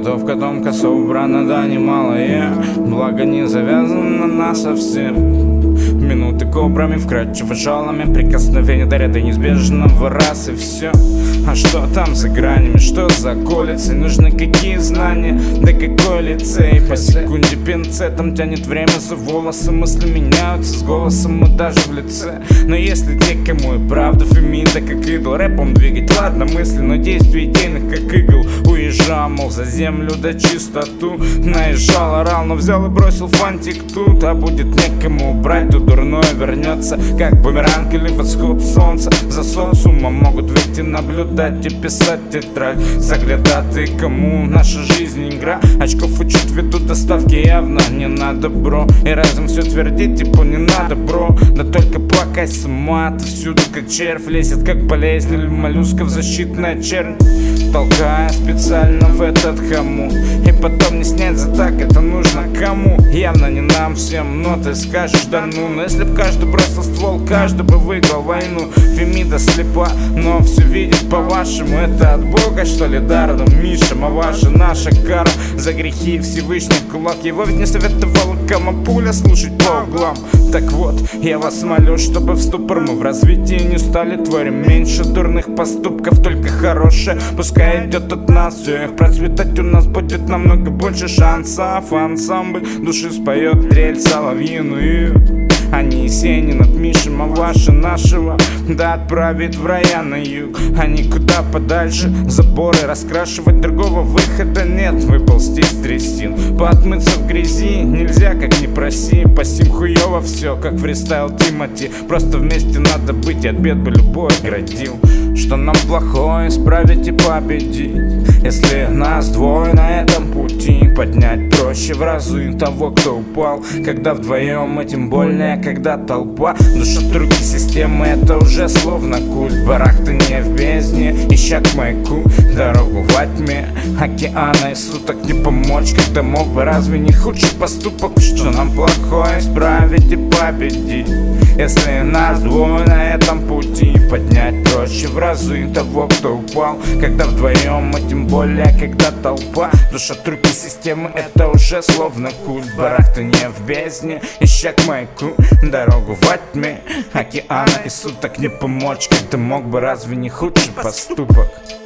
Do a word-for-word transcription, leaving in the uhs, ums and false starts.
Готовка тонко собрана, да немалая, благо не завязана на совсем. Минуты кобрами, вкрадчиво жалами, прикосновения дарят до неизбежного раз и все. А что там за гранями, что за колицей? Нужны какие знания, да какой лицей? По секунде пинцетом тянет время за волосы, мысли меняются с голосом и даже в лице. Но если те, кому и правда фемида как идол, рэпом двигать, ладно мысли, но действий идейных как игл. Уезжал, мол, за землю да чистоту, наезжал, орал, но взял и бросил фантик тут. А будет некому убрать, то дурное вернется, как бумеранг или восход солнца. За социумом могут выйти наблюдать и писать тетрадь. Заглядатый, кому наша жизнь игра, очков учат ввиду доставки явно не надо, бро. И разум все твердит, типа не надо, бро. Да только плакай сама, отовсюду как червь лезет, как болезнь или моллюсков защитная чернь, толкая специально в этот хомут. И потом не снять за так, это нужно кому? Явно не нам всем, но ты скажешь да ну. Но если б каждый бросил ствол, каждый бы выиграл войну. Фемида слепа, но все видит по-вашему. Это от Бога, что ли, дар нам, Мишам? А ваша, наша кара за грехи Всевышний в кулак. Его ведь не советовала Камапуля слушать по углам. Так вот, я вас молю, чтобы в ступор мы в развитии не стали. Творим меньше дурных поступков, только хорошее пускай идет от нас. Все их процветать у нас будет намного больше шансов. Ансамбль души споет трель соловьиную, а не Есенин от Мишем, а ваша нашего да отправит в рая на юг, а никуда подальше. Заборы раскрашивать, другого выхода нет. Выползти из трясин, поотмыться в грязи нельзя, как ни проси. Посим хуёво все, как фристайл Тимати. Просто вместе надо быть, и от бед бы любой оградил. Что нам плохое исправить и победить, если нас двое на этом пути. Поднять проще в разы того, кто упал, когда вдвоем, и тем более, когда толпа. Душа руки системы, это уже словно культ. Барахтание в бездне, ища к маяку дорогу во тьме океана. И суток не помочь, когда мог бы, разве не худший поступок? Что нам плохое исправить и победить, если нас двое на этом пути. Поднять проще в разы того, кто упал, когда вдвоем, и тем более, когда толпа. Душа трюки системы, это уже словно культ. Барахтание в бездне, ища к маяку дорогу во тьме океана. И суток не помочь, когда мог бы, разве не худший поступок?